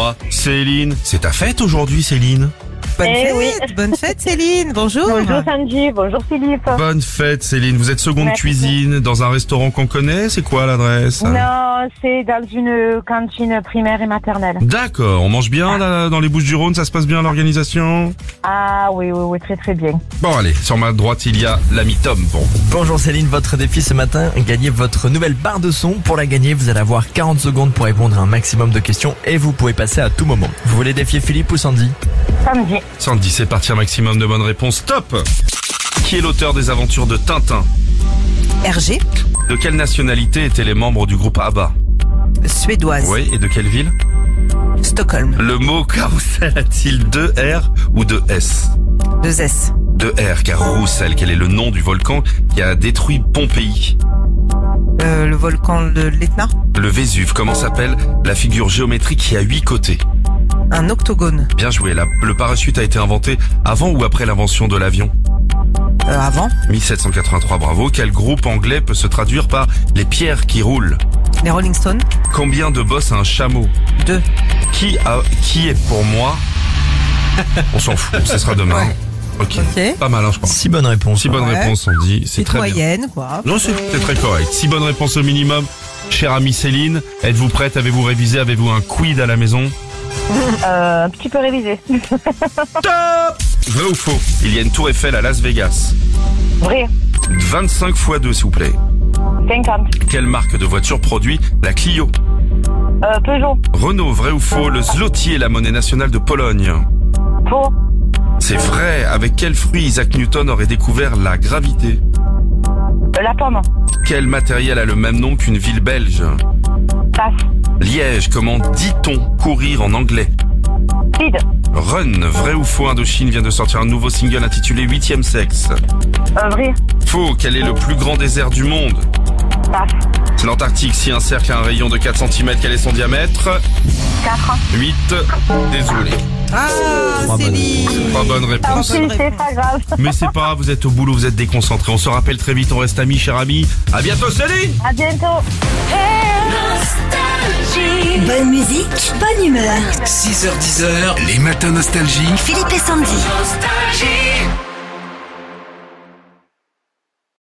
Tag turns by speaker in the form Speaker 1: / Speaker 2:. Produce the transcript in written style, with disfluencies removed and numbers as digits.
Speaker 1: Ah, Céline, c'est ta fête aujourd'hui, Céline?
Speaker 2: Bonne fête Céline, bonjour.
Speaker 3: Bonjour Sandy, bonjour Philippe.
Speaker 1: Bonne fête, Céline. Vous êtes seconde
Speaker 3: Merci.
Speaker 1: cuisine dans un restaurant qu'on connaît. C'est quoi l'adresse?
Speaker 3: Non, c'est dans une cantine primaire et maternelle.
Speaker 1: D'accord. On mange bien là, dans les Bouches-du-Rhône. Ça se passe bien l'organisation?
Speaker 3: Ah oui, très très bien.
Speaker 1: Bon, allez. Sur ma droite, il y a l'ami Tom. Bon.
Speaker 4: Bonjour Céline, votre défi ce matin, gagnez votre nouvelle barre de son. Pour la gagner, vous allez avoir 40 secondes pour répondre à un maximum de questions et vous pouvez passer à tout moment. Vous voulez défier Philippe ou Sandy?
Speaker 3: Sandy.
Speaker 1: Sandy, c'est parti. Un maximum de bonnes réponses. Top! Qui est l'auteur des aventures de Tintin?
Speaker 2: Hergé,
Speaker 1: De quelle nationalité étaient les membres du groupe ABBA?
Speaker 2: suédoise,
Speaker 1: Oui, et de quelle ville?
Speaker 2: Stockholm,
Speaker 1: Le mot carrousel a-t-il 2 R ou 2 S?
Speaker 2: 2 S,
Speaker 1: 2 R, car Roussel, quel est le nom du volcan qui a détruit Pompéi?
Speaker 2: le volcan de l'Etna,
Speaker 1: Le Vésuve, comment s'appelle la figure géométrique qui a 8 côtés?
Speaker 2: un octogone,
Speaker 1: Bien joué, le parachute a été inventé avant ou après l'invention de l'avion?
Speaker 2: avant,
Speaker 1: 1783, bravo. Quel groupe anglais peut se traduire par les pierres qui roulent?
Speaker 2: les Rolling Stones,
Speaker 1: Combien de bosses a un chameau?
Speaker 2: 2,
Speaker 1: Qui est pour moi? On s'en fout, ce sera demain.
Speaker 2: Ouais.
Speaker 1: Ok.
Speaker 2: Ok.
Speaker 1: Pas mal, hein, je crois.
Speaker 4: 6 bonnes réponses.
Speaker 1: 6 bonnes
Speaker 2: Ouais.
Speaker 1: réponses, on dit. C'est
Speaker 2: petite
Speaker 1: très bien.
Speaker 2: moyenne quoi.
Speaker 1: Non, c'est très correct. 6 bonnes réponses au minimum. Chère amie Céline, êtes-vous prête? Avez-vous révisé? Avez-vous un quid à la maison?
Speaker 3: Un petit peu révisé.
Speaker 1: Top! Vrai ou faux? Il y a une tour Eiffel à Las Vegas.
Speaker 3: Vrai.
Speaker 1: 25 x 2, s'il vous plaît.
Speaker 3: 50.
Speaker 1: Quelle marque de voiture produit la Clio?
Speaker 3: Peugeot.
Speaker 1: Renault, vrai ou faux? Le zloty est la monnaie nationale de Pologne.
Speaker 3: Faux.
Speaker 1: C'est vrai. Avec quel fruit Isaac Newton aurait découvert la gravité?
Speaker 3: La pomme.
Speaker 1: Quel matériel a le même nom qu'une ville belge?
Speaker 3: Passe.
Speaker 1: Liège, comment dit-on courir en anglais?
Speaker 3: Speed.
Speaker 1: Run, vrai ou faux? Indochine vient de sortir un nouveau single intitulé 8e sexe.
Speaker 3: Vrai.
Speaker 1: Faux, quel est le plus grand désert du monde?
Speaker 3: Passe.
Speaker 1: C'est l'Antarctique. Si un cercle a un rayon de 4 cm, quel est son diamètre?
Speaker 3: 4.
Speaker 1: 8. Désolé.
Speaker 2: Ah Céline,
Speaker 1: Pas bonne réponse.
Speaker 3: Tant pis, c'est pas grave.
Speaker 1: Mais c'est pas grave, vous êtes au boulot, vous êtes déconcentrés. On se rappelle très vite, on reste amis, cher ami. À bientôt, Céline!
Speaker 3: À bientôt.
Speaker 5: Bonne musique, bonne humeur.
Speaker 6: 6h10, les matins nostalgie.
Speaker 5: Philippe et Sandy.
Speaker 6: Nostalgie.